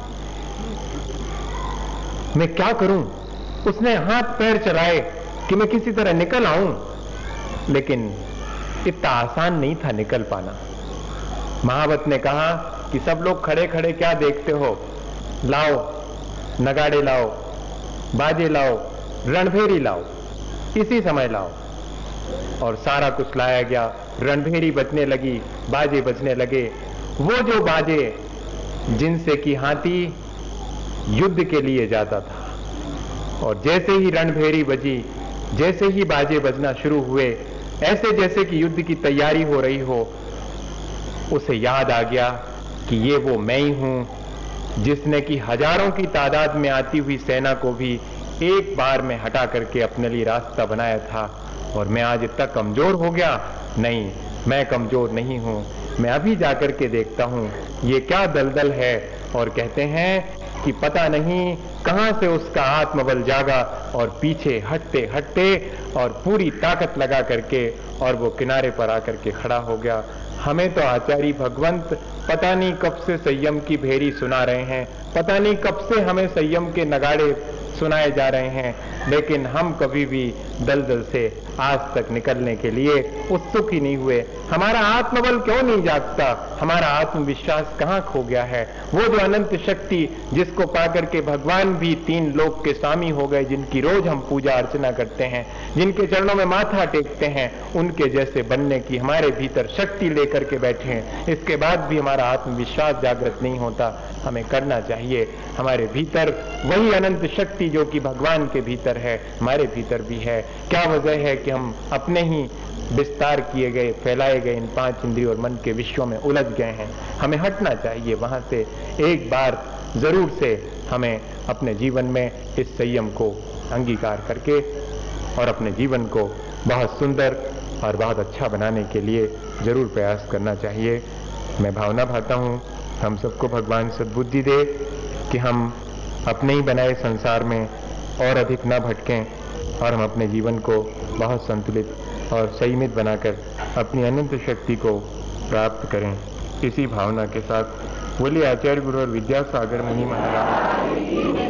मैं क्या करूं। उसने हाथ पैर चलाए कि मैं किसी तरह निकल आऊं, लेकिन इतना आसान नहीं था निकल पाना। महावत ने कहा कि सब लोग खड़े खड़े क्या देखते हो, लाओ नगाड़े लाओ, बाजे लाओ, रणभेरी लाओ, इसी समय लाओ। और सारा कुछ लाया गया। रणभेरी बजने लगी, बाजे बजने लगे, वो जो बाजे जिनसे कि हाथी युद्ध के लिए जाता था। और जैसे ही रणभेरी बजी, जैसे ही बाजे बजना शुरू हुए, ऐसे जैसे कि युद्ध की तैयारी हो रही हो, उसे याद आ गया कि ये वो मैं ही हूं जिसने कि हजारों की तादाद में आती हुई सेना को भी एक बार में हटा करके अपने लिए रास्ता बनाया था। और मैं आज इतना कमजोर हो गया। नहीं, मैं कमजोर नहीं हूं, मैं अभी जाकर के देखता हूं ये क्या दलदल है, और कहते हैं कि पता नहीं कहां से उसका आत्मबल जागा और पीछे हटते हटते और पूरी ताकत लगा करके और वो किनारे पर आकर के खड़ा हो गया। हमें तो आचार्य भगवंत पता नहीं कब से संयम की भेरी सुना रहे हैं, पता नहीं कब से हमें संयम के नगाड़े सुनाए जा रहे हैं, लेकिन हम कभी भी दलदल से आज तक निकलने के लिए उत्सुक ही नहीं हुए। हमारा आत्मबल क्यों नहीं जागता? हमारा आत्मविश्वास कहां खो गया है? वो जो अनंत शक्ति जिसको पाकर के भगवान भी तीन लोक के स्वामी हो गए, जिनकी रोज हम पूजा अर्चना करते हैं, जिनके चरणों में माथा टेकते हैं, उनके जैसे बनने की हमारे भीतर शक्ति लेकर के बैठे हैं। इसके बाद भी हमारा आत्मविश्वास जागृत नहीं होता। हमें करना चाहिए। हमारे भीतर वही अनंत शक्ति जो कि भगवान के भीतर है, हमारे भीतर भी है। क्या वजह है कि हम अपने ही विस्तार किए गए, फैलाए गए इन पांच इंद्रियों और मन के विश्वों में उलझ गए हैं? हमें हटना चाहिए वहां से। एक बार जरूर से हमें अपने जीवन में इस संयम को अंगीकार करके और अपने जीवन को बहुत सुंदर और बहुत अच्छा बनाने के लिए जरूर प्रयास करना चाहिए। मैं भावना भाता हूँ हम सबको भगवान सद्बुद्धि दे कि हम अपने ही बनाए संसार में और अधिक न भटकें और हम अपने जीवन को बहुत संतुलित और संयमित बनाकर अपनी अनंत शक्ति को प्राप्त करें। इसी भावना के साथ बोलिए आचार्य गुरु और विद्यासागर मुनि महाराज।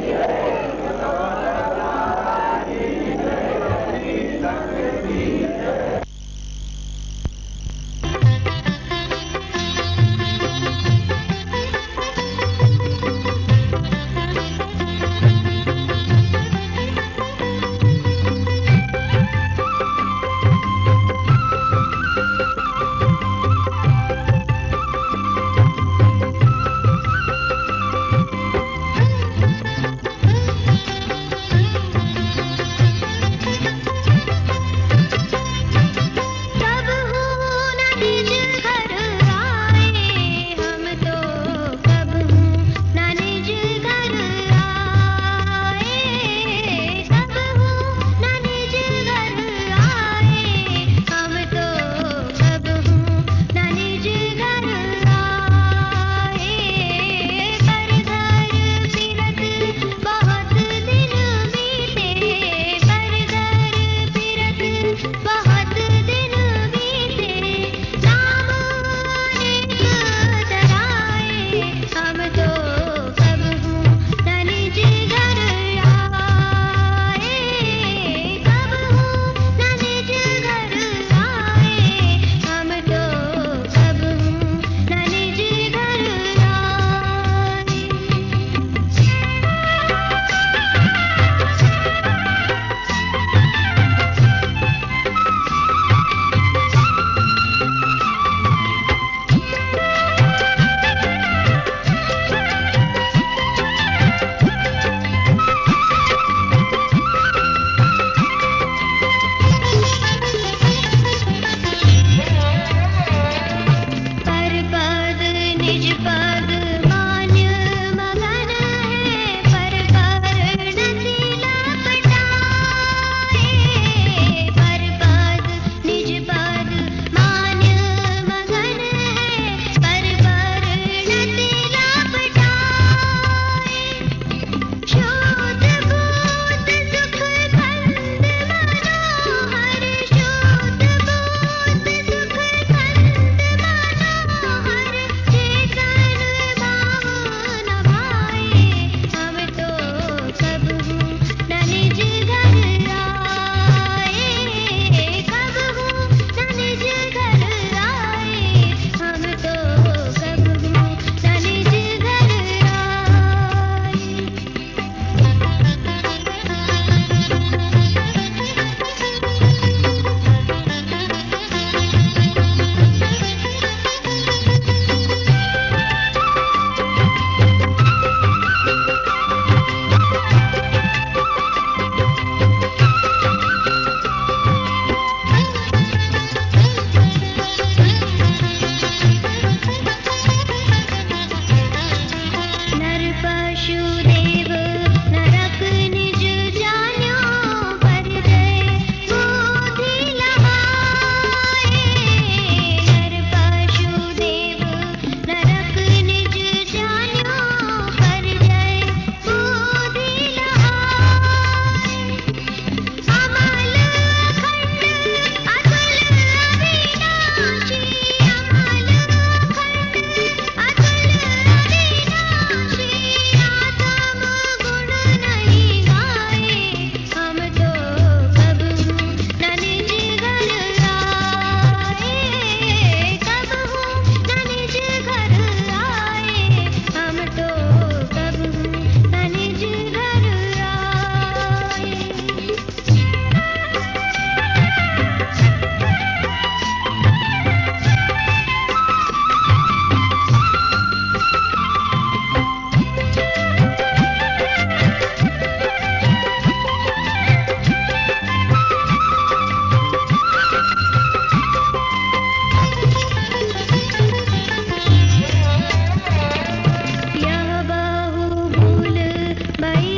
भाई